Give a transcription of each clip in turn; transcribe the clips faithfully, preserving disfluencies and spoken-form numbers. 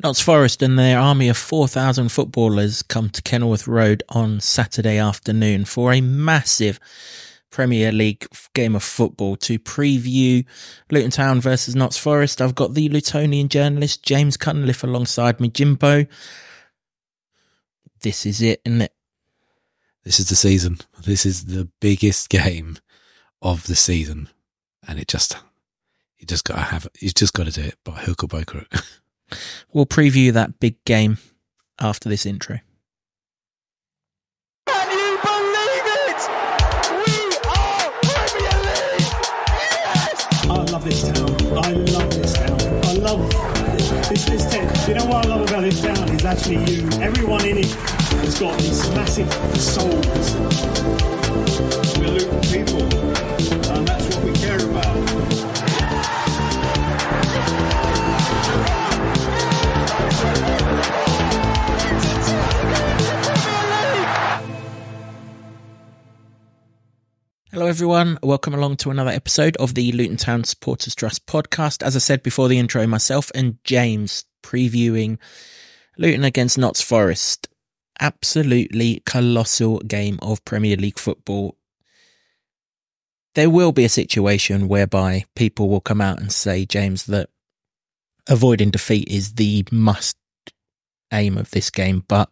Notts Forest and their army of four thousand footballers come to Kenilworth Road on Saturday afternoon for a massive Premier League game of football to preview Luton Town versus Notts Forest. I've got the Lutonian journalist James Cunliffe alongside me. Jimbo, this is it, isn't it? This is the season. This is the biggest game of the season, and it just you just got to have it. You just got to do it by hook or by crook. We'll preview that big game after this intro. Can you believe it? We are Premier League! Yes! I love this town. I love this town. I love this, this town. You know what I love about this town is actually you. Everyone in it has got these massive souls. We're Luton people, and that's what we care about. Hello everyone, welcome along to another episode of the Luton Town Supporters Trust podcast. As I said before the intro, myself and James previewing Luton against Notts Forest. Absolutely colossal game of Premier League football. There will be a situation whereby people will come out and say, James, that avoiding defeat is the must aim of this game, but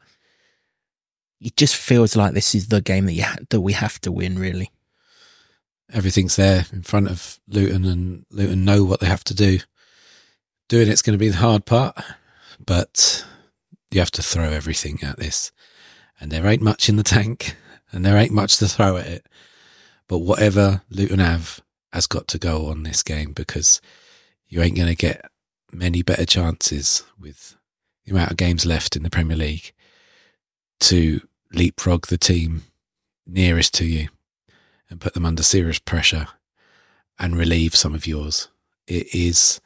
it just feels like this is the game that you ha- that we have to win, really. Everything's there in front of Luton, and Luton know what they have to do. Doing it's going to be the hard part, but you have to throw everything at this. And there ain't much in the tank, and there ain't much to throw at it. But whatever Luton have has got to go on this game, because you ain't going to get many better chances with the amount of games left in the Premier League to leapfrog the team nearest to you and put them under serious pressure and relieve some of yours. It is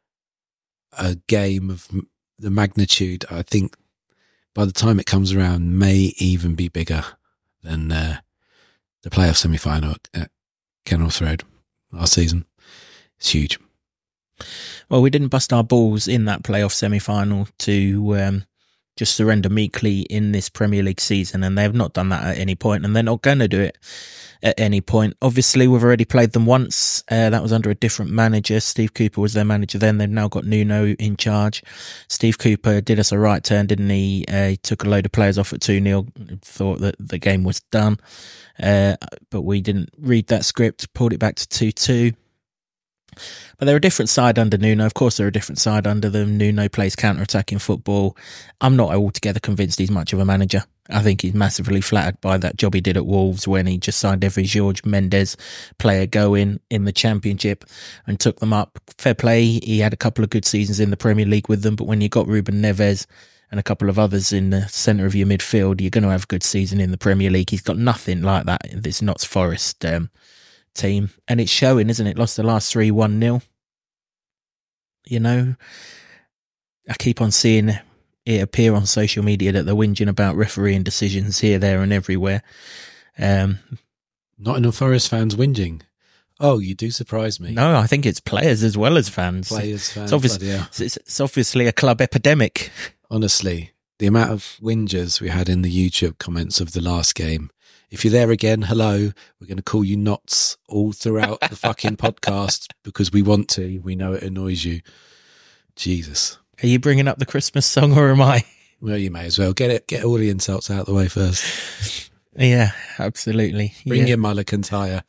a game of the magnitude, I think, by the time it comes around, may even be bigger than uh, the playoff semi-final at Kenilworth Road last season. It's huge. Well, we didn't bust our balls in that playoff semi-final to um, just surrender meekly in this Premier League season, and they have not done that at any point, and they're not going to do it at any point. Obviously, we've already played them once. Uh, that was under a different manager. Steve Cooper was their manager then. They've now got Nuno in charge. Steve Cooper did us a right turn, didn't he? Uh, he took a load of players off at two nil, thought that the game was done. Uh, but we didn't read that script, pulled it back to two two. But they're a different side under Nuno. Of course, they're a different side under them. Nuno plays counter-attacking football. I'm not altogether convinced he's much of a manager. I think he's massively flattered by that job he did at Wolves when he just signed every Jorge Mendes player going in the Championship and took them up. Fair play, he had a couple of good seasons in the Premier League with them, but when you got Ruben Neves and a couple of others in the centre of your midfield, you're going to have a good season in the Premier League. He's got nothing like that in this Notts Forest um, team, and it's showing, isn't it? Lost the last three one nil. You know, I keep on seeing it appear on social media that they're whinging about refereeing decisions here, there and everywhere. Um, Nottingham Forest fans whinging. Oh, you do surprise me. No, I think it's players as well as fans. Players, fans, it's, obvious, it's, it's obviously a club epidemic. Honestly, the amount of whingers we had in the YouTube comments of the last game. If you're there again, hello. We're going to call you Knots all throughout the fucking podcast because we want to. We know it annoys you. Jesus. Are you bringing up the Christmas song, or am I? Well, you may as well. Get it. Get all the insults out the way first. Yeah, absolutely. Bring yeah. your mulligan tire.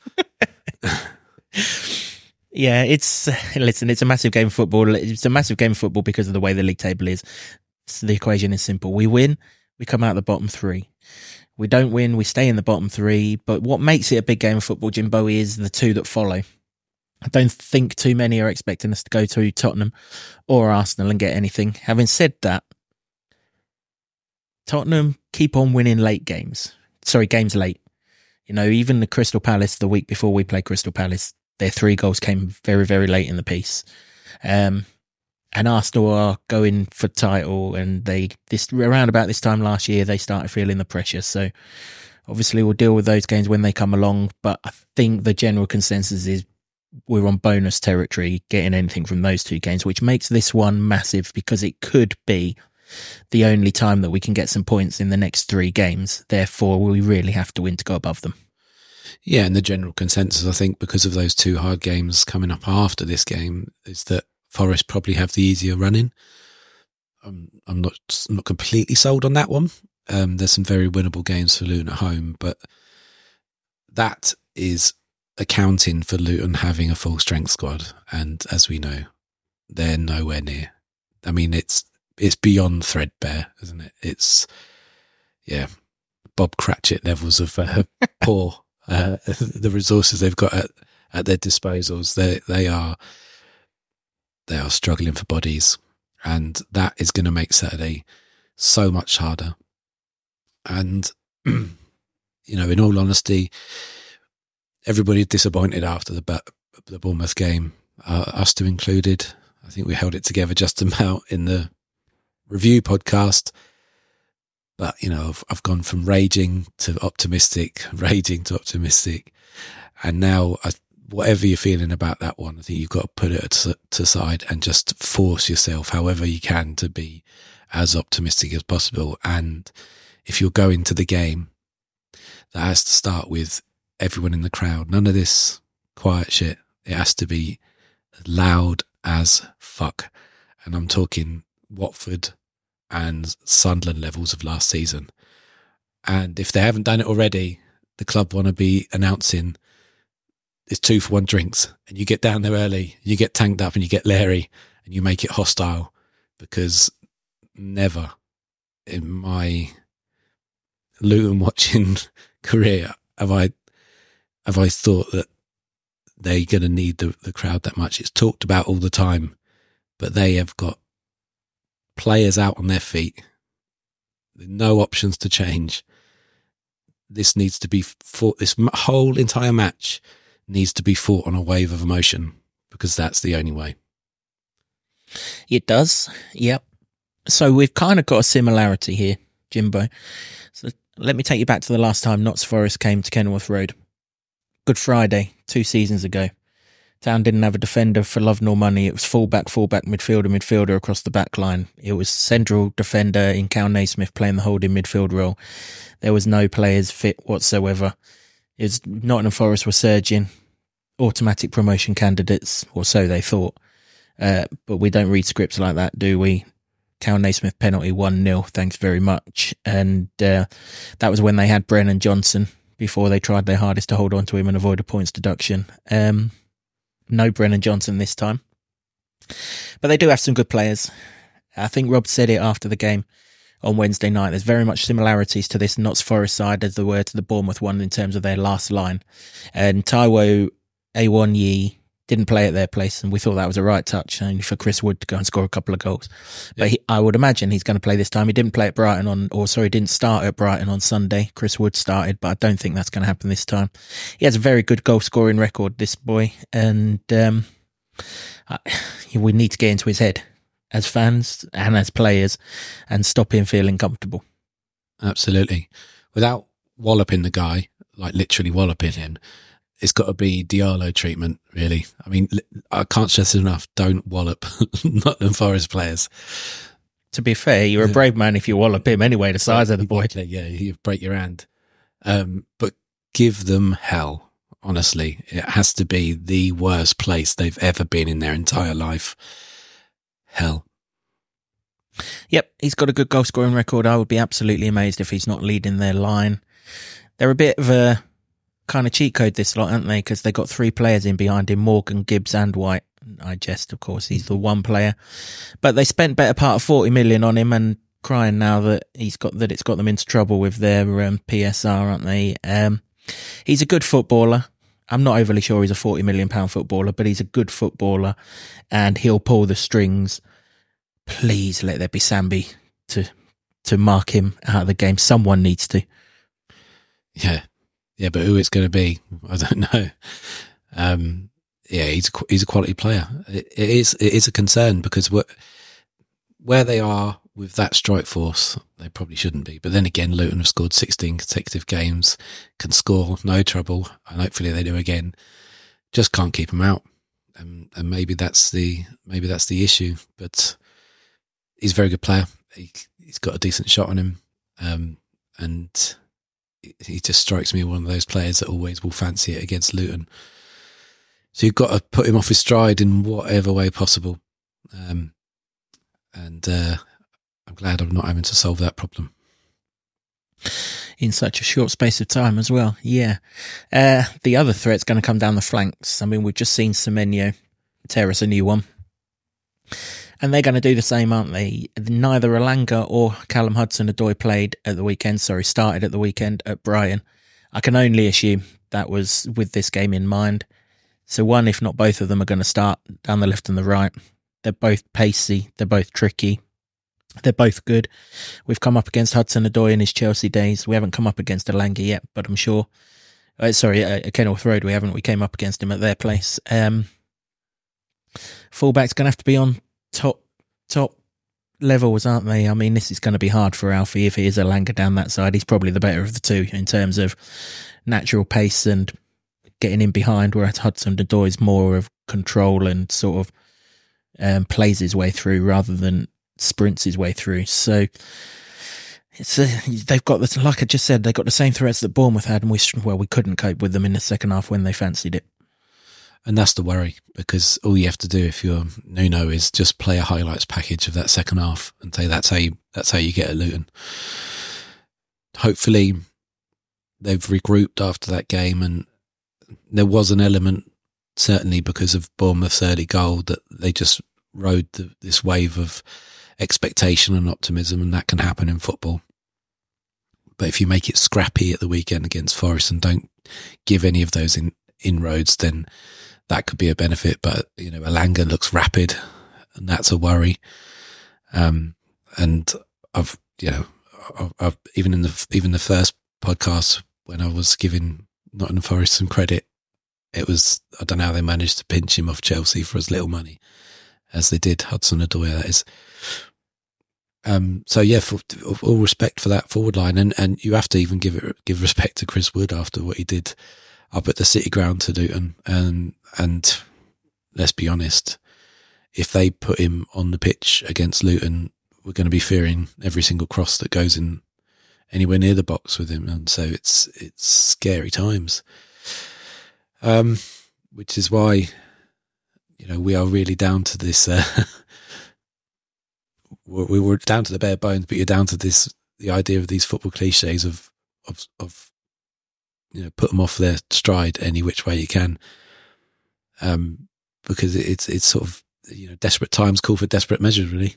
Yeah, it's, listen, it's a massive game of football. It's a massive game of football because of the way the league table is. So the equation is simple. We win, we come out the bottom three. We don't win, we stay in the bottom three. But what makes it a big game of football, Jimbo, is the two that follow. I don't think too many are expecting us to go to Tottenham or Arsenal and get anything. Having said that, Tottenham keep on winning late games. Sorry, games late. You know, even the Crystal Palace, the week before we played Crystal Palace, their three goals came very, very late in the piece. Um, and Arsenal are going for title, and they this around about this time last year they started feeling the pressure. So obviously we'll deal with those games when they come along. But I think the general consensus is we're on bonus territory getting anything from those two games, which makes this one massive because it could be the only time that we can get some points in the next three games. Therefore, we really have to win to go above them. Yeah, and the general consensus, I think, because of those two hard games coming up after this game, is that Forest probably have the easier running. I'm, I'm not not completely sold on that one. Um, there's some very winnable games for Luton at home, but that is accounting for Luton having a full strength squad, and as we know, they're nowhere near. I mean, it's it's beyond threadbare, isn't it? It's yeah, Bob Cratchit levels of uh, poor. Uh, the resources they've got at, at their disposals, they they are they are struggling for bodies, and that is going to make Saturday so much harder. And you know, in all honesty, everybody's disappointed after the the Bournemouth game, uh, us two included. I think we held it together just about in the review podcast. But, you know, I've, I've gone from raging to optimistic, raging to optimistic. And now, I, whatever you're feeling about that one, I think you've got to put it to, to side and just force yourself, however you can, to be as optimistic as possible. And if you're going to the game, that has to start with everyone in the crowd. None of this quiet shit. It has to be loud as fuck. And I'm talking Watford and Sunderland levels of last season. And if they haven't done it already, the club want to be announcing it's two for one drinks, and you get down there early, you get tanked up and you get leery and you make it hostile, because never in my Luton watching career have I have I thought that they're going to need the, the crowd that much. It's talked about all the time, but they have got players out on their feet, no options to change. This needs to be fought. This whole entire match needs to be fought on a wave of emotion, because that's the only way. It does. Yep. So we've kind of got a similarity here, Jimbo. So let me take you back to the last time Notts Forest came to Kenilworth Road. Good Friday, two seasons ago. Town didn't have a defender for love nor money. It was full-back, full-back, midfielder, midfielder across the back line. It was central defender in Cal Naismith playing the holding midfield role. There was no players fit whatsoever. It was Nottingham Forest were surging, automatic promotion candidates, or so they thought. Uh, but we don't read scripts like that, do we? Cal Naismith penalty one nil, thanks very much. And uh, that was when they had Brennan Johnson, before they tried their hardest to hold on to him and avoid a points deduction. Um... No Brennan Johnson this time. But they do have some good players. I think Rob said it after the game on Wednesday night. There's very much similarities to this Notts Forest side as there were to the Bournemouth one in terms of their last line. And Taiwo Awoniyi didn't play at their place, and we thought that was a right touch, only for Chris Wood to go and score a couple of goals. Yeah. But he, I would imagine he's going to play this time. He didn't play at Brighton on, or sorry, didn't start at Brighton on Sunday. Chris Wood started, but I don't think that's going to happen this time. He has a very good goal scoring record, this boy, and um, I, we need to get into his head as fans and as players and stop him feeling comfortable. Absolutely. Without walloping the guy, like literally walloping him, it's got to be Diallo treatment, really. I mean, I can't stress it enough. Don't wallop Nottingham Forest players. To be fair, you're a brave man if you wallop him anyway, the size of the boy. Exactly, yeah, you break your hand. Um, but give them hell, honestly. It has to be the worst place they've ever been in their entire life. Hell. Yep, he's got a good goal scoring record. I would be absolutely amazed if he's not leading their line. They're a bit of a kind of cheat code this lot, aren't they? Because they got three players in behind him, Morgan, Gibbs and White. I jest, of course, he's the one player. But they spent better part of forty million on him and crying now that he's got that it's got them into trouble with their um, P S R, aren't they? Um, he's a good footballer. I'm not overly sure he's a forty million pound footballer, but he's a good footballer and he'll pull the strings. Please let there be Sambi to to mark him out of the game. Someone needs to. Yeah. Yeah, but who it's going to be, I don't know. Um, yeah, he's a, he's a quality player. It, it is it is a concern because what, where they are with that strike force, they probably shouldn't be. But then again, Luton have scored sixteen consecutive games, can score, no trouble, and hopefully they do again. just can't keep him out. Um, and maybe that's the maybe that's the issue. But he's a very good player. He, he's got a decent shot on him, um, and he just strikes me as one of those players that always will fancy it against Luton. So you've got to put him off his stride in whatever way possible. Um, and uh, I'm glad I'm not having to solve that problem. In such a short space of time as well, yeah. Uh, the other threat's going to come down the flanks. I mean, we've just seen Semenyo tear us a new one. And they're going to do the same, aren't they? Neither Elanga or Callum Hudson-Odoi played at the weekend, sorry, started at the weekend at Brighton. I can only assume that was with this game in mind. So one, if not both of them, are going to start down the left and the right. They're both pacey. They're both tricky. They're both good. We've come up against Hudson-Odoi in his Chelsea days. We haven't come up against Elanga yet, but I'm sure... Uh, sorry, uh, at Kenilworth Road we haven't. We came up against him at their place. Um, fullback's going to have to be on top top levels, aren't they? I mean, this is going to be hard for Alfie if it is Elanga down that side. He's probably the better of the two in terms of natural pace and getting in behind, whereas Hudson-Odoi is more of control and sort of um, plays his way through rather than sprints his way through. So it's a, they've got this, like I just said, they've got the same threats that Bournemouth had, and we well we couldn't cope with them in the second half when they fancied it. And that's the worry, because all you have to do if you're Nuno is just play a highlights package of that second half and say that's how you, that's how you get at Luton. Hopefully they've regrouped after that game, and there was an element, certainly because of Bournemouth's early goal, that they just rode the, this wave of expectation and optimism, and that can happen in football. But if you make it scrappy at the weekend against Forest and don't give any of those in, inroads, then that could be a benefit. But, you know, Elanga looks rapid, and that's a worry. Um, and I've, you know, I've, I've, even in the, even the first podcast when I was giving Nottingham Forest some credit, it was, I don't know how they managed to pinch him off Chelsea for as little money as they did Hudson-Odoi, that is. Um, so yeah, for, for all respect for that forward line, and, and you have to even give it give respect to Chris Wood after what he did up at the City Ground to Luton. And and let's be honest, if they put him on the pitch against Luton, we're going to be fearing every single cross that goes in anywhere near the box with him, and so it's it's scary times. Um, which is why, you know, we are really down to this. Uh, we were down to the bare bones, but you're down to this, the idea of these football cliches of, of, of, you know, put them off their stride any which way you can. Um, because it's, it's sort of, you know, desperate times call for desperate measures, really.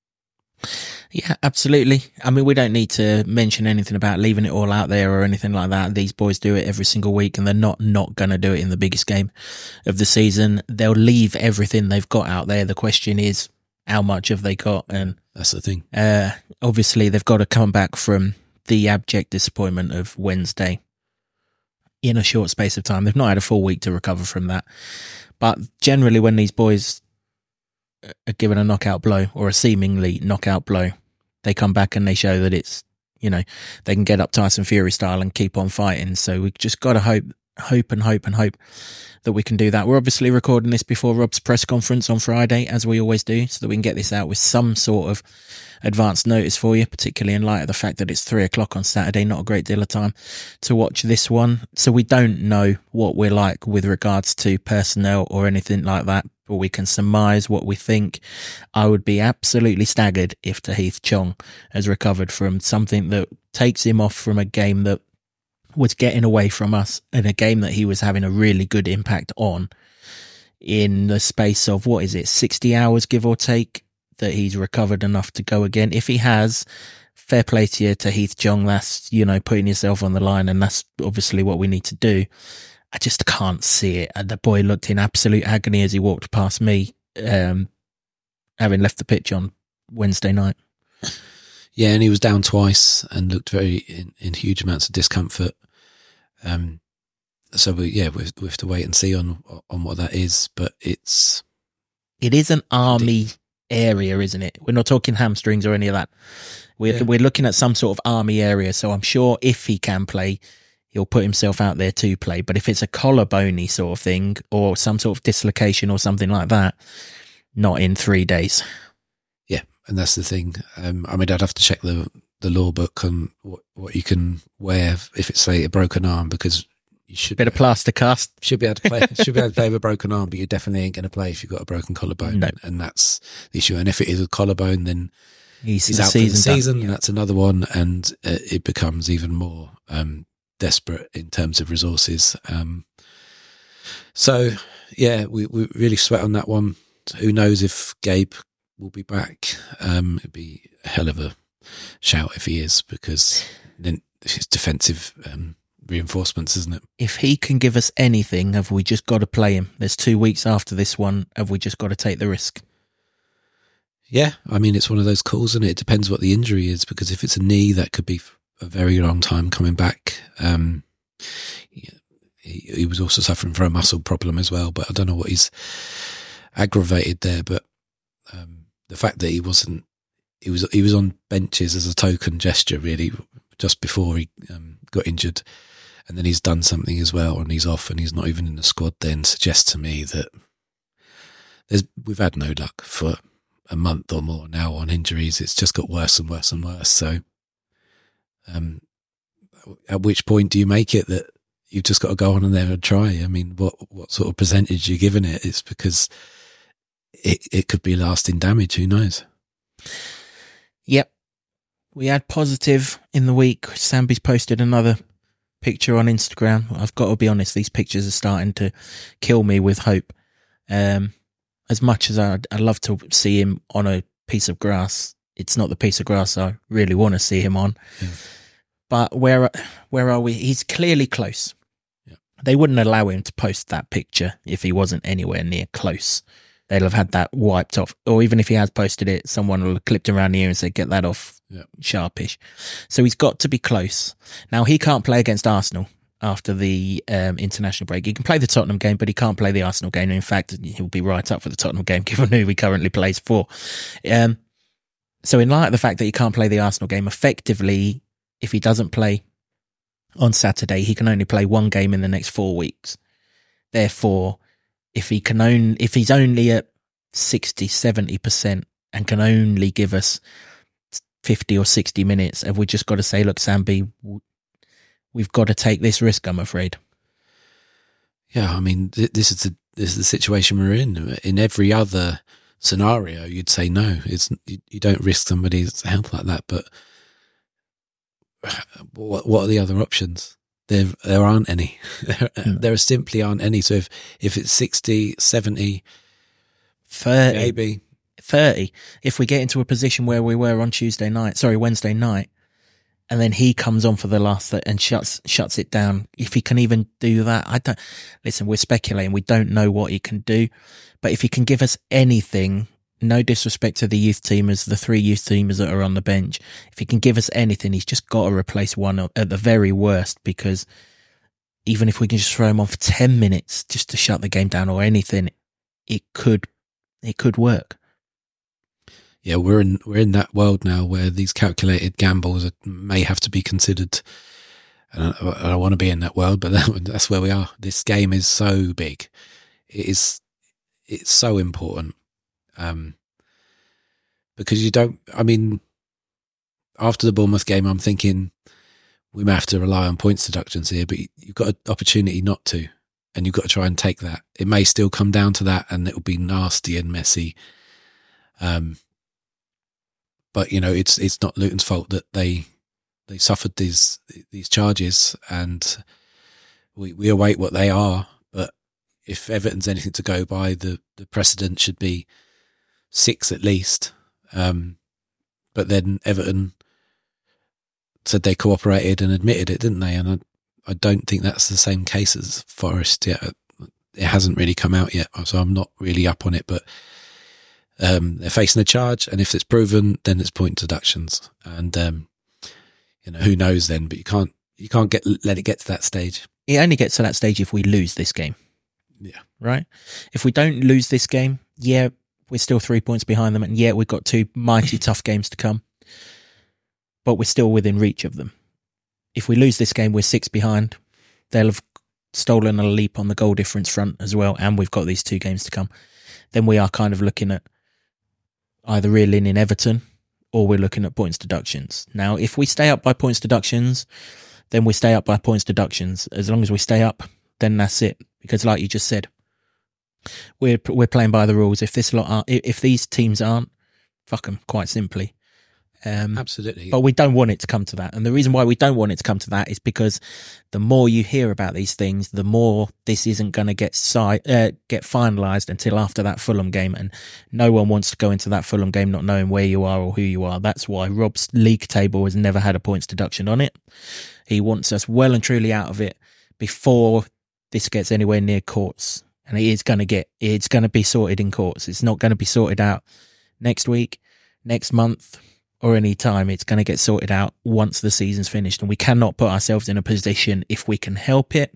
Yeah, absolutely. I mean, we don't need to mention anything about leaving it all out there or anything like that. These boys do it every single week, and they're not, not going to do it in the biggest game of the season. They'll leave everything they've got out there. The question is, how much have they got? And that's the thing. Uh, obviously, they've got to come back from the abject disappointment of Wednesday in a short space of time. They've not had a full week to recover from that. But generally, when these boys are given a knockout blow or a seemingly knockout blow, they come back and they show that it's, you know, they can get up Tyson Fury style and keep on fighting. So we've just got to hope, hope and hope and hope that we can do that. We're obviously recording this before Rob's press conference on Friday, as we always do, so that we can get this out with some sort of advance notice for you, particularly in light of the fact that it's three o'clock on Saturday, not a great deal of time to watch this one. So we don't know what we're like with regards to personnel or anything like that, but we can surmise what we think. I would be absolutely staggered if Tahith Chong has recovered from something that takes him off from a game that was getting away from us, in a game that he was having a really good impact on, in the space of, what is it, sixty hours, give or take, that he's recovered enough to go again. If he has, fair play to you, Tahith Chong. That's, you know, putting yourself on the line, and that's obviously what we need to do. I just can't see it. The boy looked in absolute agony as he walked past me, um, having left the pitch on Wednesday night. Yeah, and he was down twice and looked very in, in huge amounts of discomfort. Um, so we, yeah, we, we have to wait and see on on what that is. But it's it is an army area, isn't it? We're not talking hamstrings or any of that. We're yeah. we're looking at some sort of army area. So I'm sure if he can play, he'll put himself out there to play. But if it's a collarbone sort of thing or some sort of dislocation or something like that, not in three days. Yeah, and that's the thing. Um, I mean, I'd have to check the the law book on what, what you can wear if it's, say, a broken arm, because you should bit of plaster cast. Should be able to play. Should be able to play with a broken arm, but you definitely ain't going to play if you've got a broken collarbone. No. And that's the issue. And if it is a collarbone, then he's, he's the out for the season season. done. And that's another one, and uh, it becomes even more um, desperate in terms of resources. Um, so yeah, we we really sweat on that one. Who knows if Gabe will be back? Um, it'd be a hell of a shout if he is, because then it's defensive um, reinforcements, isn't it? If he can give us anything, have we just got to play him? There's two weeks after this one. Have we just got to take the risk? Yeah, I mean, it's one of those calls, and it? it depends what the injury is, because if it's a knee, that could be a very long time coming back. Um, he, he was also suffering from a muscle problem as well, but I don't know what he's aggravated there. But um, the fact that he wasn't, he was he was on benches as a token gesture, really, just before he um, got injured, and then he's done something as well, and he's off, and he's not even in the squad. Then suggests to me that there's we've had no luck for a month or more now on injuries. It's just got worse and worse and worse. So, um, at which point do you make it that you've just got to go on in there and try? I mean, what what sort of percentage you're giving it? It's because it it could be lasting damage. Who knows? Yep. We had positive in the week. Sambi's posted another picture on Instagram. I've got to be honest, these pictures are starting to kill me with hope. Um, as much as I'd, I'd love to see him on a piece of grass, it's not the piece of grass I really want to see him on. Yeah. But where where are we? He's clearly close. Yeah. They wouldn't allow him to post that picture if he wasn't anywhere near close. They'll have had that wiped off. Or even if he has posted it, someone will have clipped around the ear and said, get that off, yeah. Sharpish. So he's got to be close. Now, he can't play against Arsenal after the um, international break. He can play the Tottenham game, but he can't play the Arsenal game. In fact, he'll be right up for the Tottenham game, given who he currently plays for. Um, so in light of the fact that he can't play the Arsenal game, effectively, if he doesn't play on Saturday, he can only play one game in the next four weeks. Therefore, if he can only, if he's only at sixty, seventy percent and can only give us fifty or sixty minutes, have we just got to say, look, Sambi, we've got to take this risk, I'm afraid. Yeah, I mean, th- this is the this is the situation we're in. In every other scenario, you'd say no. It's you, you don't risk somebody's health like that. But what what are the other options? There there aren't any. there, mm. there simply aren't any. So if if it's sixty, seventy, thirty, maybe thirty, if we get into a position where we were on Tuesday night, sorry, Wednesday night, and then he comes on for the last th- and shuts shuts it down. If he can even do that, I don't. Listen, we're speculating. We don't know what he can do, but if he can give us anything, no disrespect to the youth teamers, the three youth teamers that are on the bench, if he can give us anything, he's just got to replace one at the very worst. Because even if we can just throw him on for ten minutes just to shut the game down or anything, it could it could work. Yeah, we're in we're in that world now where these calculated gambles are, may have to be considered. And I, I don't want to be in that world, but that, that's where we are. This game is so big; it is it's so important, um, because you don't. I mean, after the Bournemouth game, I'm thinking we may have to rely on points deductions here, but you've got an opportunity not to, and you've got to try and take that. It may still come down to that, and it will be nasty and messy. Um. But, you know, it's it's not Luton's fault that they they suffered these these charges, and we, we await what they are. But if Everton's anything to go by, the, the precedent should be six at least. Um, but then Everton said they cooperated and admitted it, didn't they? And I, I don't think that's the same case as Forest yet. It hasn't really come out yet, so I'm not really up on it, but Um, they're facing a charge, and if it's proven, then it's point deductions, and um, you know, who knows then? But you can't you can't get let it get to that stage. It only gets to that stage if we lose this game. Yeah, right. If we don't lose this game, yeah, we're still three points behind them, and yeah, we've got two mighty tough games to come, but we're still within reach of them. if we lose this game, we're six behind. They'll have stolen a leap on the goal difference front as well, and we've got these two games to come. Then we are kind of looking at either reeling in Everton or we're looking at points deductions. Now, if we stay up by points deductions, then we stay up by points deductions. As long as we stay up, then that's it. Because like you just said, we're we're playing by the rules. If this lot aren't, if these teams aren't, fuck them, quite simply. Um, Absolutely. But we don't want it to come to that. And the reason why we don't want it to come to that is because the more you hear about these things, the more this isn't going to get si- uh, get finalised until after that Fulham game. And no one wants to go into that Fulham game not knowing where you are or who you are. That's why Rob's league table has never had a points deduction on it. He wants us well and truly out of it before this gets anywhere near courts. And it is going to get, it's going to be sorted in courts. It's not going to be sorted out next week, next month, or any time. It's going to get sorted out once the season's finished. And we cannot put ourselves in a position, if we can help it,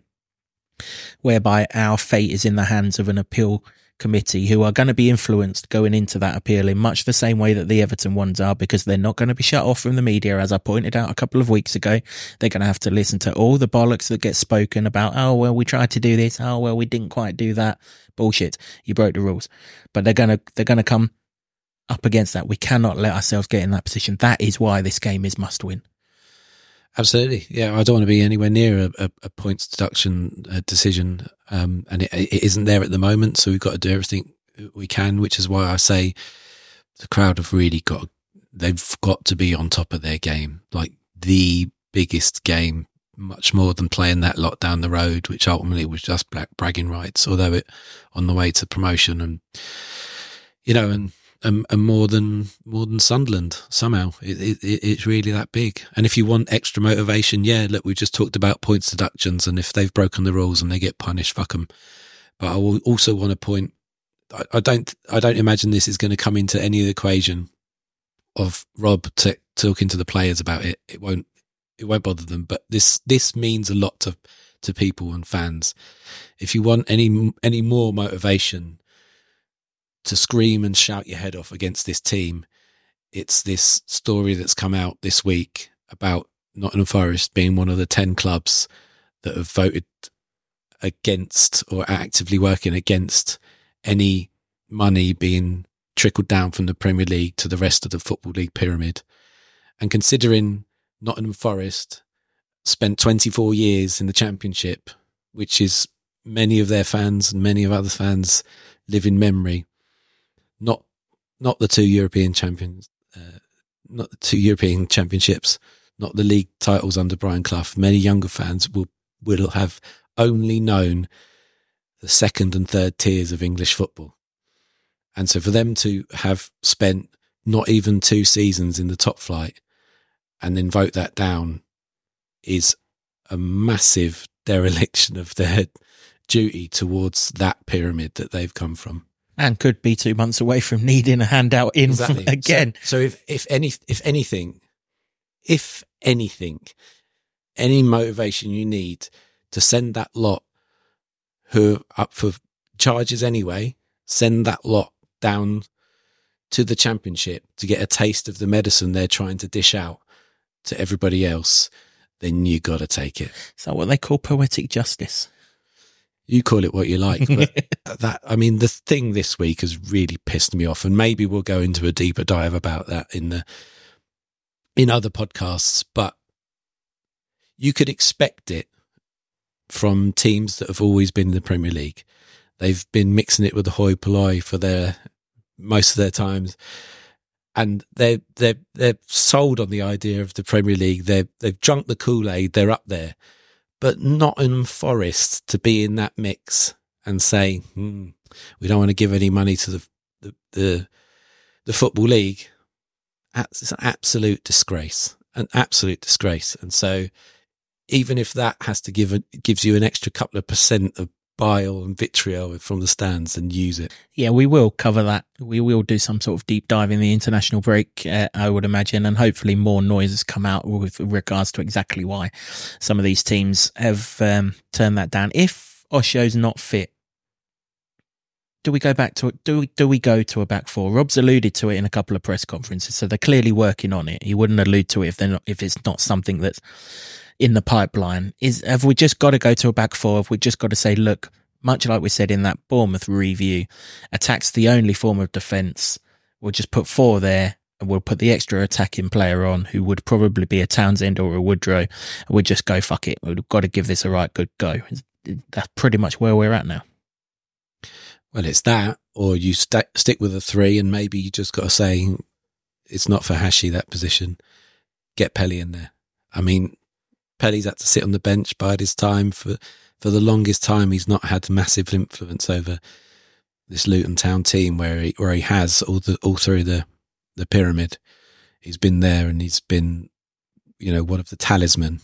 whereby our fate is in the hands of an appeal committee who are going to be influenced going into that appeal in much the same way that the Everton ones are, because they're not going to be shut off from the media. As I pointed out a couple of weeks ago, they're going to have to listen to all the bollocks that get spoken about. Oh, well, we tried to do this. Oh, well, we didn't quite do that. Bullshit. You broke the rules. But they're going to, they're going to come up against that. We cannot let ourselves get in that position. That is why this game is must win. Absolutely. Yeah, I don't want to be anywhere near a, a, a points deduction uh, decision, um, and it, it isn't there at the moment, so we've got to do everything we can, which is why I say the crowd have really got, they've got to be on top of their game, like the biggest game, much more than playing that lot down the road, which ultimately was just black bragging rights, although it on the way to promotion, and, you know, and, And, and more than more than Sunderland somehow. It, it, it's really that big. And if you want extra motivation, yeah, look, we just talked about points deductions, and if they've broken the rules and they get punished, fuck them. But I will also want to point, I, I don't I don't imagine this is going to come into any of the equation of Rob t- talking to the players about it. It won't it won't bother them. But this this means a lot to to people and fans. If you want any any more motivation to scream and shout your head off against this team, it's this story that's come out this week about Nottingham Forest being one of the ten clubs that have voted against or actively working against any money being trickled down from the Premier League to the rest of the Football League pyramid. And considering Nottingham Forest spent twenty-four years in the Championship, which is many of their fans and many of other fans live in memory, Not, not the two European champions, uh, not the two European championships, not the league titles under Brian Clough. Many younger fans will will have only known the second and third tiers of English football, and so for them to have spent not even two seasons in the top flight and then vote that down is a massive dereliction of their duty towards that pyramid that they've come from. And could be two months away from needing a handout in Exactly. again. So, so if, if any, if anything, if anything, any motivation you need to send that lot who are up for charges anyway, send that lot down to the Championship to get a taste of the medicine they're trying to dish out to everybody else, then you got to take it. Is that what they call poetic justice? You call it what you like, but that, I mean, the thing this week has really pissed me off, and maybe we'll go into a deeper dive about that in the, in other podcasts, but you could expect it from teams that have always been in the Premier League. They've been mixing it with the hoi polloi for their, most of their times. And they're, they're, they're sold on the idea of the Premier League. They're, they've drunk the Kool-Aid. They're up there. But Nottingham Forest to be in that mix and say, hmm, we don't want to give any money to the the the, the Football League, it's an absolute disgrace, an absolute disgrace. And so, even if that has to give a, gives you an extra couple of percent of bile and vitriol from the stands, and use it. Yeah, we will cover that. We will do some sort of deep dive in the international break, uh, I would imagine, and hopefully more noise has come out with regards to exactly why some of these teams have um, turned that down. If Osho's not fit, do we go back to do we, do we go to a back four? Rob's alluded to it in a couple of press conferences, so they're clearly working on it. He wouldn't allude to it if they're not, if it's not something that's in the pipeline? Is have we just got to go to a back four? Have we just got to say, look, much like we said in that Bournemouth review, attack's the only form of defence. We'll just put four there, and we'll put the extra attacking player on, who would probably be a Townsend or a Woodrow, and we'll just go, fuck it, we've got to give this a right good go. That's pretty much where we're at now. Well, it's that, or you st- stick with a three, and maybe you just got to say, it's not for Hashi, that position. Get Pelly in there. I mean, Pelly's had to sit on the bench, bide his time. For, for the longest time, he's not had massive influence over this Luton Town team where he, where he has all the, all through the, the pyramid. He's been there, and he's been, you know, one of the talisman.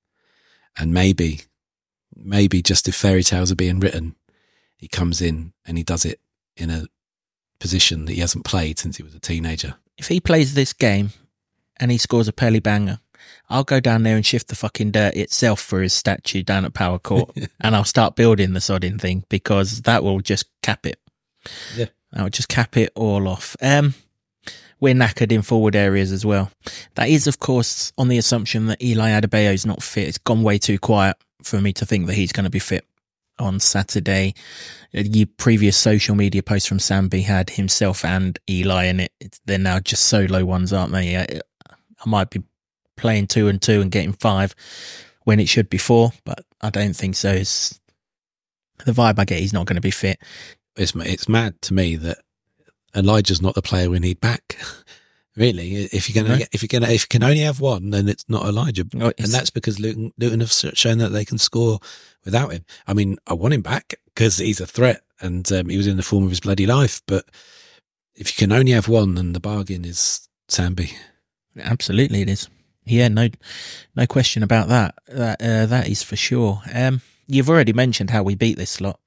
And maybe, maybe just if fairy tales are being written, he comes in and he does it in a position that he hasn't played since he was a teenager. If he plays this game and he scores a Pelly banger, I'll go down there and shift the fucking dirt itself for his statue down at Power Court, and I'll start building the sodding thing, because that will just cap it. Yeah. I'll just cap it all off. Um, we're knackered in forward areas as well. That is, of course, on the assumption that Eli Adebayo is not fit. It's gone way too quiet for me to think that he's going to be fit on Saturday. The previous social media post from Sambi had himself and Eli in it. It's, they're now just solo ones, aren't they? I, I might be playing two and two and getting five when it should be four, but I don't think so. It's, the vibe I get, he's not going to be fit. It's it's mad to me that Elijah's not the player we need back. Really, if you're gonna, no. if you're gonna, if you can only have one, then it's not Elijah, oh, it's, and that's because Luton, Luton have shown that they can score without him. I mean, I want him back because he's a threat, and um, he was in the form of his bloody life. But if you can only have one, then the bargain is Sambi. Absolutely, it is. Yeah, no, no question about that. That uh, that is for sure. Um, you've already mentioned how we beat this lot.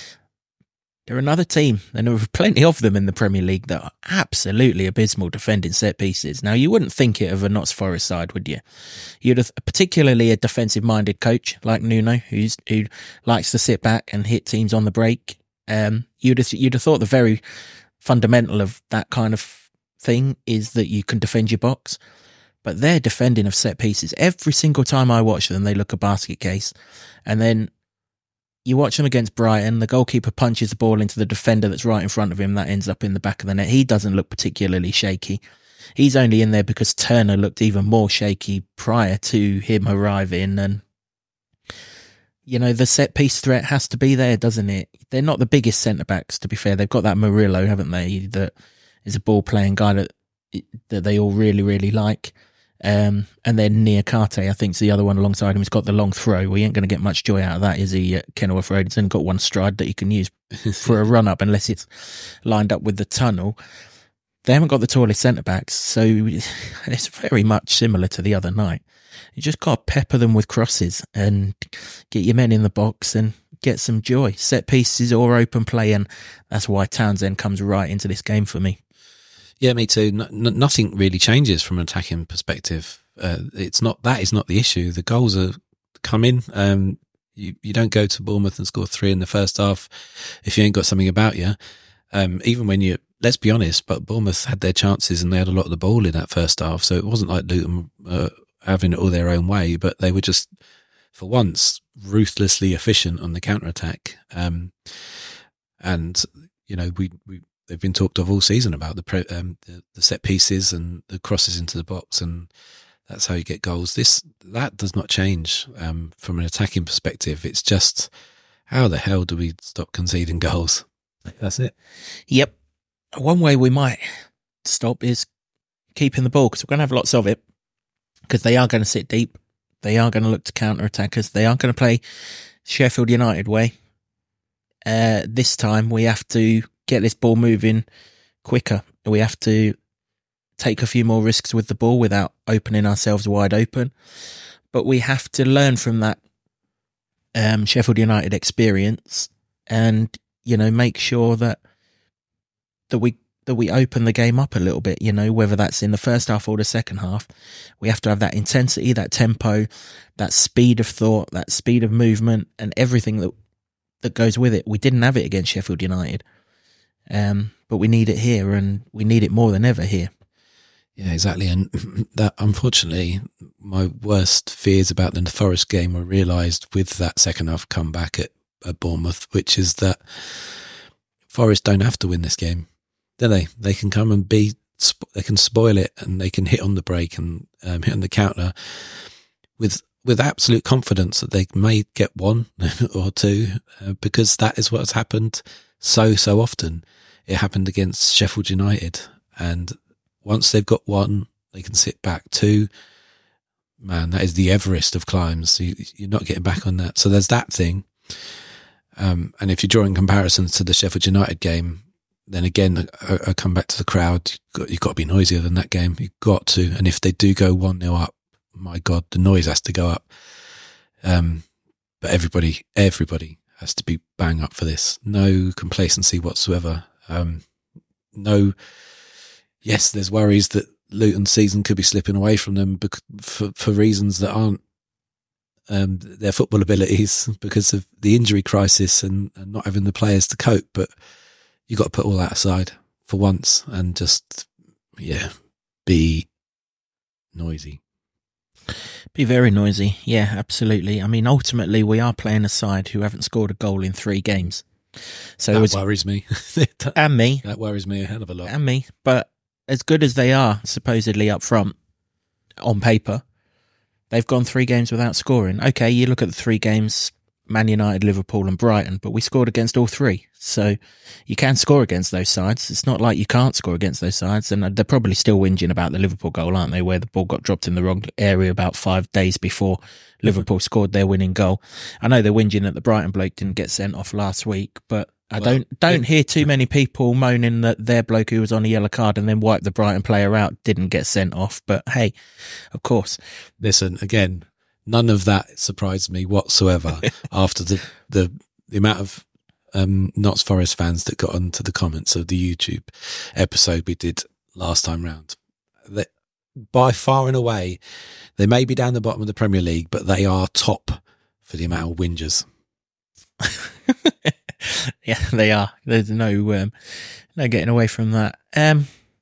They're another team, and there are plenty of them in the Premier League, that are absolutely abysmal defending set pieces. Now, you wouldn't think it of a Notts Forest side, would you? You'd have, particularly a defensive-minded coach like Nuno, who's who likes to sit back and hit teams on the break. Um, you'd have, you'd have thought the very fundamental of that kind of thing is that you can defend your box, but their defending of set pieces, every single time I watch them, they look a basket case, and then you watch them against Brighton, the goalkeeper punches the ball into the defender that's right in front of him, that ends up in the back of the net. He doesn't look particularly shaky. He's only in there because Turner looked even more shaky prior to him arriving. And, you know, the set piece threat has to be there, doesn't it? They're not the biggest centre-backs, to be fair. They've got that Murillo, haven't they? That is a ball-playing guy that that they all really, really like. Um, and then Niakate, I think, is the other one alongside him. He's got the long throw. We ain't going to get much joy out of that, is he? Uh, Kenilworth Road. He's only got one stride that he can use for a run up, unless it's lined up with the tunnel. They haven't got the tallest centre backs, so it's very much similar to the other night. You just got to pepper them with crosses and get your men in the box and get some joy. Set pieces or open play, and that's why Townsend comes right into this game for me. Yeah, me too. No, no, nothing really changes from an attacking perspective. Uh, it's not that is not the issue. The goals are come in. Um, you you don't go to Bournemouth and score three in the first half if you ain't got something about you. Um, even when you, let's be honest, but Bournemouth had their chances and they had a lot of the ball in that first half. So it wasn't like Luton uh, having it all their own way, but they were just, for once, ruthlessly efficient on the counter attack. Um, and you know we we. They've been talked of all season about the, pre, um, the the set pieces and the crosses into the box, and that's how you get goals. This that does not change um, from an attacking perspective. It's just, how the hell do we stop conceding goals? That's it. Yep. One way we might stop is keeping the ball, because we're going to have lots of it, because they are going to sit deep. They are going to look to counter attackers. They aren't going to play Sheffield United way. Uh, this time we have to get this ball moving quicker. We have to take a few more risks with the ball without opening ourselves wide open. But we have to learn from that um, Sheffield United experience, and, you know, make sure that that we that we open the game up a little bit, you know, whether that's in the first half or the second half. We have to have that intensity, that tempo, that speed of thought, that speed of movement, and everything that that goes with it. We didn't have it against Sheffield United. Um, but we need it here, and we need it more than ever here. Yeah, exactly. And that, unfortunately, my worst fears about the Forest game were realised with that second half comeback at, at Bournemouth, which is that Forest don't have to win this game, do they? They can come and be, they can spoil it, and they can hit on the break and um, hit on the counter with with absolute confidence that they may get one or two, uh, because that is what has happened so, so often. It happened against Sheffield United, and once they've got one, they can sit back. Two, man, that is the Everest of climbs. You, you're not getting back on that. So there's that thing. Um, and if you're drawing comparisons to the Sheffield United game, then again, I, I come back to the crowd. You've got, you've got to be noisier than that game. You've got to. And if they do go one nil up, my God, the noise has to go up. Um, but everybody, everybody has to be bang up for this. No complacency whatsoever. Um, no, yes, there's worries that Luton's season could be slipping away from them bec- for, for reasons that aren't um, their football abilities, because of the injury crisis and, and not having the players to cope. But you've got to put all that aside for once and just, yeah, be noisy. Be very noisy. Yeah, absolutely. I mean, ultimately, we are playing a side who haven't scored a goal in three games. So that it was, worries me. and me. That worries me a hell of a lot. And me. But as good as they are, supposedly up front, on paper, they've gone three games without scoring. Okay, you look at the three games, Man United, Liverpool and Brighton, but we scored against all three. So you can score against those sides. It's not like you can't score against those sides. And they're probably still whinging about the Liverpool goal, aren't they, where the ball got dropped in the wrong area about five days before Liverpool scored their winning goal. I know they're whinging that the Brighton bloke didn't get sent off last week, but I well, don't don't hear too many people moaning that their bloke who was on a yellow card and then wiped the Brighton player out didn't get sent off. But hey, of course. Listen, again, none of that surprised me whatsoever after the, the, the amount of um, Notts Forest fans that got onto the comments of the YouTube episode we did last time round. They, by far and away, they may be down the bottom of the Premier League, but they are top for the amount of whingers. Yeah, they are. There's no um, no getting away from that. Um,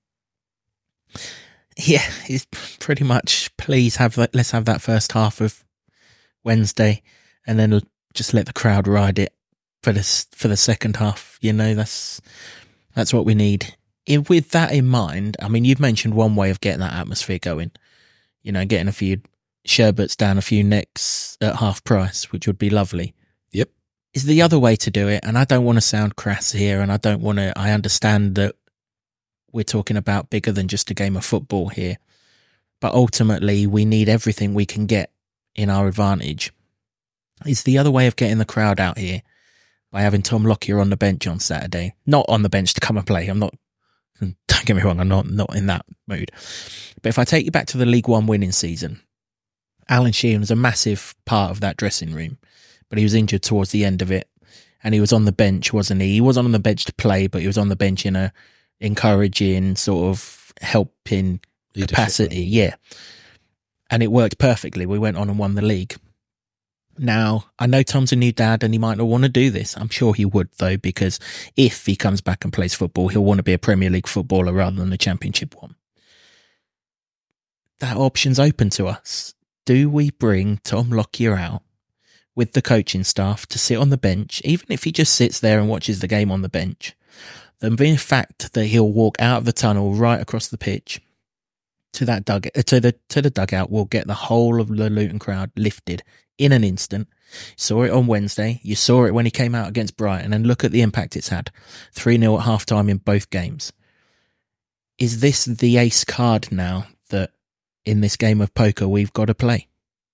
yeah, it's pretty much. Please have that. Let's have that first half of Wednesday, and then just let the crowd ride it for this for the second half. You know, that's that's what we need. If, with that in mind, I mean, you've mentioned one way of getting that atmosphere going. You know, getting a few sherbets down a few necks at half price, which would be lovely. Yep. Is the other way to do it, and I don't want to sound crass here, and I don't want to, I understand that we're talking about bigger than just a game of football here, but ultimately we need everything we can get in our advantage. Is the other way of getting the crowd out here by having Tom Lockyer on the bench on Saturday, not on the bench to come and play. I'm not, don't get me wrong, I'm not, not in that mood. But if I take you back to the League One winning season, Alan Sheehan was a massive part of that dressing room, but he was injured towards the end of it, and he was on the bench, wasn't he? He wasn't on the bench to play, but he was on the bench in a encouraging, sort of helping leadership capacity. Role. Yeah. And it worked perfectly. We went on and won the league. Now, I know Tom's a new dad and he might not want to do this. I'm sure he would, though, because if he comes back and plays football, he'll want to be a Premier League footballer rather than a Championship one. That option's open to us. Do we bring Tom Lockyer out with the coaching staff to sit on the bench, even if he just sits there and watches the game on the bench? The mere fact that he'll walk out of the tunnel right across the pitch to that dug to the to the dugout will get the whole of the Luton crowd lifted in an instant. You saw it on Wednesday. You saw it when he came out against Brighton, and look at the impact it's had. three nil at half time in both games. Is this the ace card now that in this game of poker we've got to play?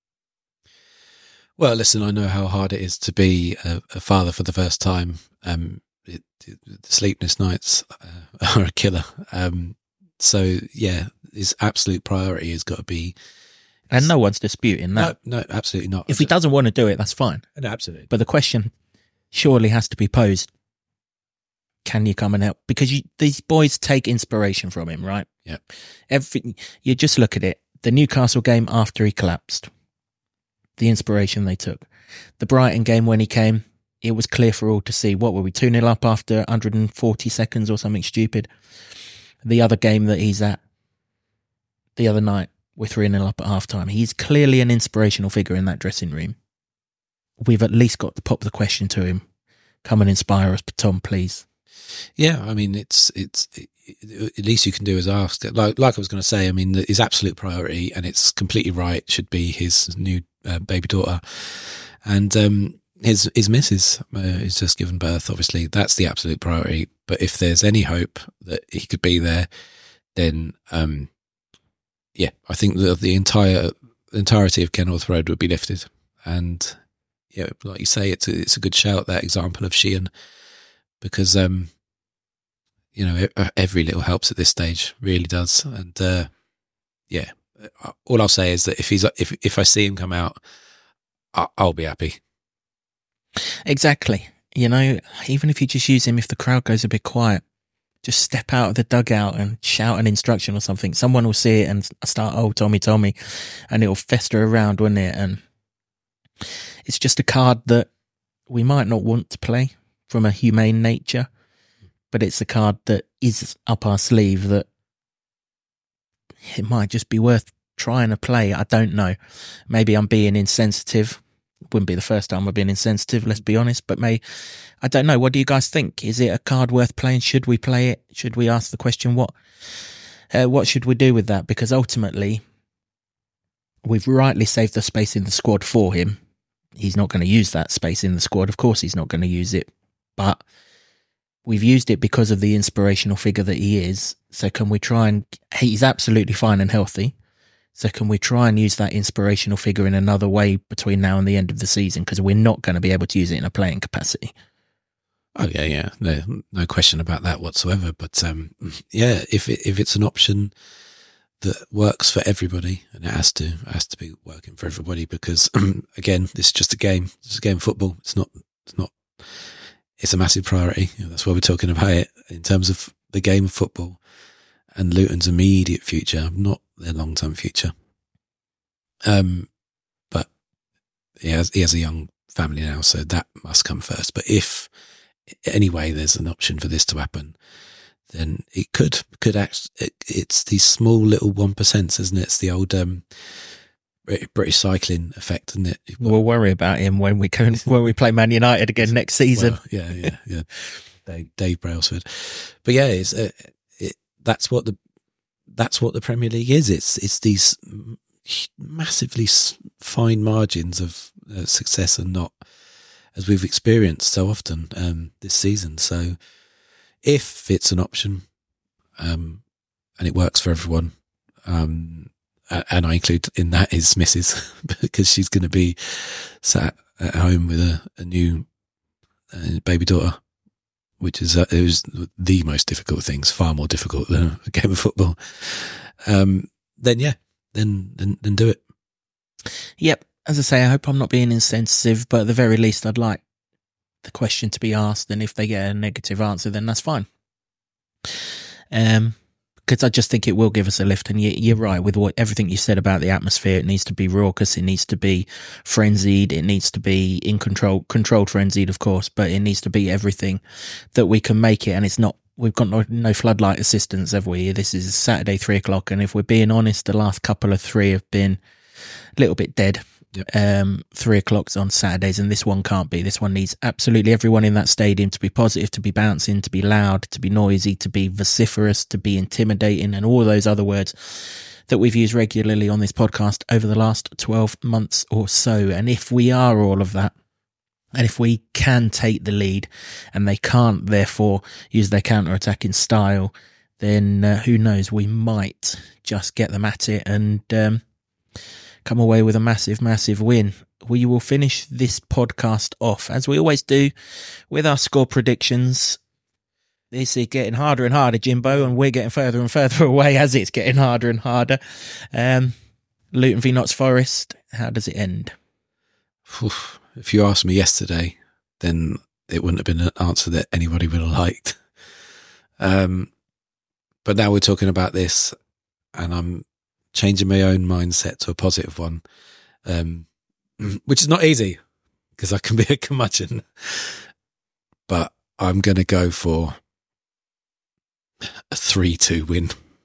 Well, listen, I know how hard it is to be a, a father for the first time. Um, it, it, the sleepless nights uh, are a killer. Um, so, yeah, his absolute priority has got to be... And no one's disputing that. No, no, absolutely not. If he doesn't want to do it, that's fine. No, absolutely. But the question surely has to be posed, can you come and help? Because you, these boys take inspiration from him, right? Yeah. Every, you just look at it. The Newcastle game after he collapsed, the inspiration they took. The Brighton game when he came, it was clear for all to see. What were we, two nil up after one hundred forty seconds or something stupid? The other game that he's at, the other night, we're three nil up at half time. He's clearly an inspirational figure in that dressing room. We've at least got to pop the question to him. Come and inspire us, Tom, please. Yeah, I mean, it's it's it, at least you can do is ask. Like like I was going to say, I mean, his absolute priority, and it's completely right, should be his new uh, baby daughter, and um, his his missus uh, is just given birth. Obviously, that's the absolute priority. But if there's any hope that he could be there, then um, yeah, I think the the entire entirety of Kenilworth Road would be lifted. And yeah, like you say, it's a, it's a good shout, that example of Sheehan, because um, you know, every little helps at this stage, really does. And uh, yeah, all I'll say is that if he's if if I see him come out, I'll be happy. Exactly. You know, even if you just use him if the crowd goes a bit quiet, just step out of the dugout and shout an instruction or something. Someone will see it and start, oh, Tommy, Tommy, and it'll fester around, won't it? And it's just a card that we might not want to play from a humane nature, but it's a card that is up our sleeve that it might just be worth trying to play. I don't know. Maybe I'm being insensitive. Wouldn't be the first time I've been insensitive, let's be honest, but may I don't know. What do you guys think? Is it a card worth playing? Should we play it? Should we ask the question, what uh, what should we do with that? Because ultimately, we've rightly saved the space in the squad for him. He's not going to use that space in the squad. Of course he's not going to use it, but we've used it because of the inspirational figure that he is. So can we try and, he's absolutely fine and healthy. So can we try and use that inspirational figure in another way between now and the end of the season? Because we're not going to be able to use it in a playing capacity. Oh yeah, yeah, no, no question about that whatsoever. But um, yeah, if it, if it's an option that works for everybody, and it has to, it has to be working for everybody, because again, this is just a game. It's a game of football. It's not. It's not. It's a massive priority. You know, that's why we're talking about it in terms of the game of football and Luton's immediate future, not their long-term future. Um, but he has he has a young family now, so that must come first. But if anyway there's an option for this to happen, then it could could act. It, it's these small little one percents, isn't it? It's the old um, British cycling effect, isn't it? We'll worry about him when we can, when we play Man United again next season. Well, yeah, yeah, yeah. Dave, Dave Brailsford. But yeah, it's uh, it, that's what the that's what the Premier League is. It's it's these massively fine margins of uh, success and not, as we've experienced so often um, this season. So if it's an option um, and it works for everyone, um, and I include in that his missus, because she's going to be sat at home with a, a new uh, baby daughter, which is uh, it was the most difficult things, far more difficult than a game of football. Um, then yeah, then, then then do it. Yep. As I say, I hope I'm not being insensitive, but at the very least, I'd like the question to be asked, and if they get a negative answer, then that's fine. Um, because I just think it will give us a lift. And you, you're right with what everything you said about the atmosphere. It needs to be raucous. It needs to be frenzied. It needs to be in control, controlled frenzied, of course, but it needs to be everything that we can make it. And it's not, we've got no, no floodlight assistance, have we? This is Saturday, three o'clock. And if we're being honest, the last couple of three have been a little bit dead. Yep. Um, three o'clock's on Saturdays, and this one can't be. This one needs absolutely everyone in that stadium to be positive, to be bouncing, to be loud, to be noisy, to be vociferous, to be intimidating, and all those other words that we've used regularly on this podcast over the last twelve months or so. And if we are all of that, and if we can take the lead, and they can't therefore use their counter-attacking style, then uh, who knows, we might just get them at it and um come away with a massive, massive win. We will finish this podcast off, as we always do, with our score predictions. This is getting harder and harder, Jimbo, and we're getting further and further away as it's getting harder and harder. Um, Luton v Notts Forest, how does it end? If you asked me yesterday, then it wouldn't have been an answer that anybody would have liked. Um, but now we're talking about this, and I'm changing my own mindset to a positive one, um, which is not easy because I can be a curmudgeon. But I'm going to go for a three two win.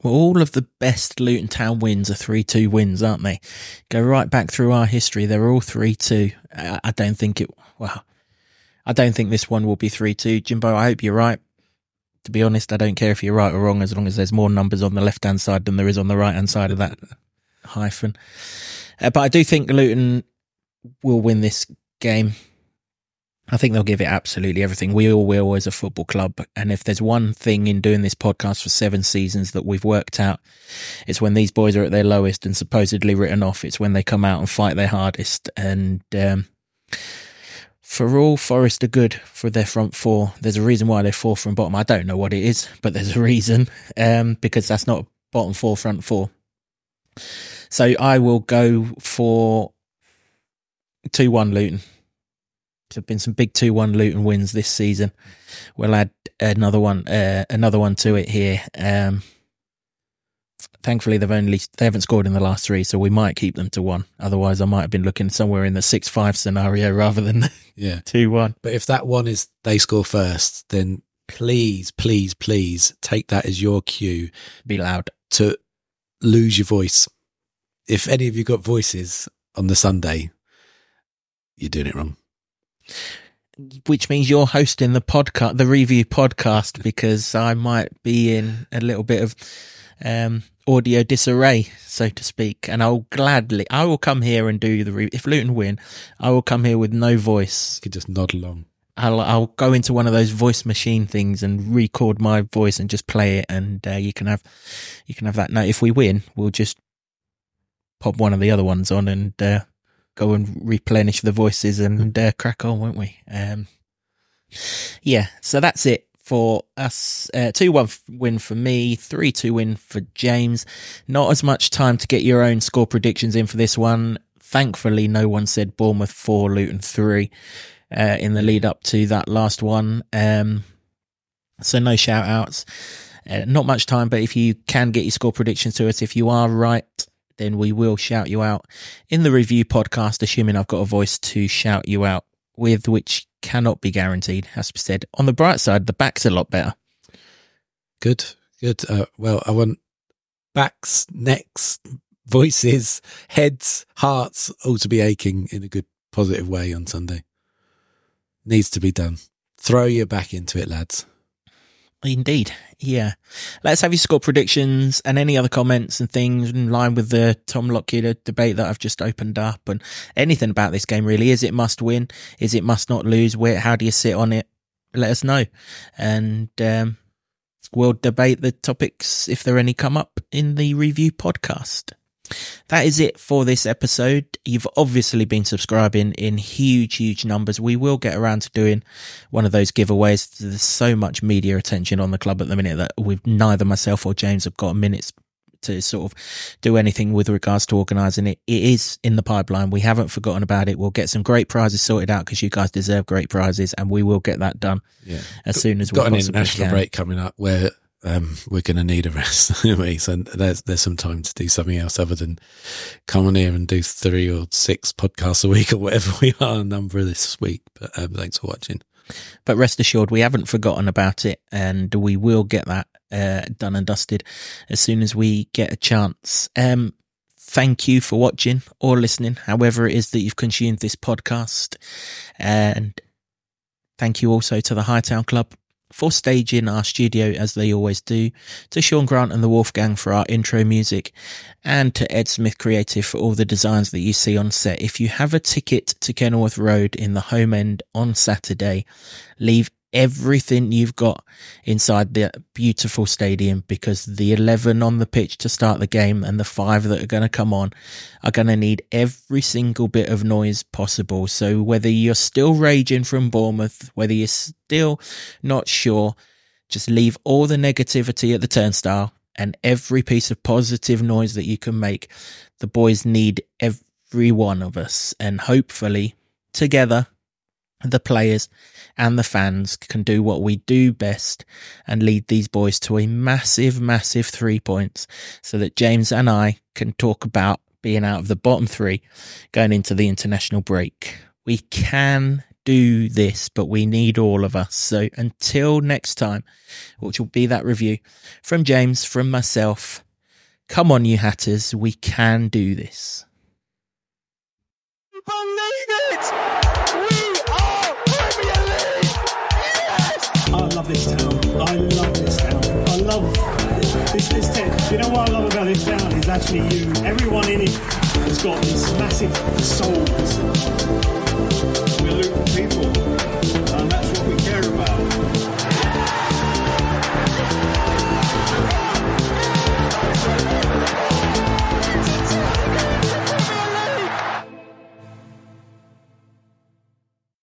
Well, all of the best Luton Town wins are three two wins, aren't they? Go right back through our history. They're all three two. I don't think it, well, I don't think this one will be three two. Jimbo, I hope you're right. To be honest, I don't care if you're right or wrong, as long as there's more numbers on the left-hand side than there is on the right-hand side of that hyphen. Uh, but I do think Luton will win this game. I think they'll give it absolutely everything. We all will as a football club. And if there's one thing in doing this podcast for seven seasons that we've worked out, it's when these boys are at their lowest and supposedly written off. It's when they come out and fight their hardest. And um, for all Forest are good for their front four, there's a reason why they're fourth from bottom. I don't know what it is, but there's a reason, um, because that's not bottom four, front four. So I will go for two one Luton. There've been some big two one Luton wins this season. We'll add another one, uh, another one to it here. Um, thankfully, they've only they haven't scored in the last three, so we might keep them to one. Otherwise, I might have been looking somewhere in the six five scenario rather than yeah two one. But if that one is they score first, then please, please, please take that as your cue. Be loud to lose your voice. If any of you got voices on the Sunday, you're doing it wrong. Which means you're hosting the podcast, the review podcast, because I might be in a little bit of um, audio disarray, so to speak. And I'll gladly, I will come here and do the review. If Luton win, I will come here with no voice. You could just nod along. I'll I'll go into one of those voice machine things and record my voice and just play it, and uh, you can have you can have that. Now, if we win, we'll just pop one of the other ones on and uh, go and replenish the voices and uh, crack on, won't we? Um, yeah, so that's it for us. Uh, two one win for me, three two win for James. Not as much time to get your own score predictions in for this one. Thankfully, no one said Bournemouth four, Luton three uh, in the lead up to that last one. Um, so no shout outs. Uh, not much time, but if you can get your score predictions to us, if you are right, then we will shout you out in the review podcast, assuming I've got a voice to shout you out with, which cannot be guaranteed, has to be said. On the bright side, the back's a lot better. Good, good. Uh, well, I want backs, necks, voices, heads, hearts, all to be aching in a good, positive way on Sunday. Needs to be done. Throw your back into it, lads. Indeed, yeah. Let's have your score predictions and any other comments and things in line with the Tom Lockyer debate that I've just opened up, and anything about this game really. Is it must win? Is it must not lose? Where? How do you sit on it? Let us know, and um, we'll debate the topics if there are any come up in the review podcast. That is it for this episode. You've obviously been subscribing in huge, huge numbers. We will get around to doing one of those giveaways. There's so much media attention on the club at the minute that we've neither myself or James have got minutes to sort of do anything with regards to organising it. It is in the pipeline. We haven't forgotten about it. We'll get some great prizes sorted out because you guys deserve great prizes, and we will get that done yeah. as soon as we got an possibly international can. break coming up where Um, we're going to need a rest anyway, so there's there's some time to do something else other than come on here and do three or six podcasts a week or whatever we are a number this week. But um, thanks for watching. But rest assured, we haven't forgotten about it, and we will get that uh, done and dusted as soon as we get a chance. Um, thank you for watching or listening, however it is that you've consumed this podcast, and thank you also to the Hightown Club for staging our studio as they always do, to Sean Grant and the Wolfgang for our intro music, and to Ed Smith Creative for all the designs that you see on set. If you have a ticket to Kenilworth Road in the home end on Saturday, leave everything you've got inside the beautiful stadium, because the eleven on the pitch to start the game and the five that are going to come on are going to need every single bit of noise possible. So whether you're still raging from Bournemouth, whether you're still not sure, just leave all the negativity at the turnstile and every piece of positive noise that you can make. The boys need every one of us, and hopefully together the players and the fans can do what we do best and lead these boys to a massive, massive three points, so that James and I can talk about being out of the bottom three going into the international break. We can do this, but we need all of us. So until next time, which will be that review from James, from myself, come on, you Hatters, we can do this. Believe it! We are Premier League! Yes! I love this town. I love this town. I love this, this town. You know what I love about this town is actually you. Everyone in it has got this massive soul. We're Luton people.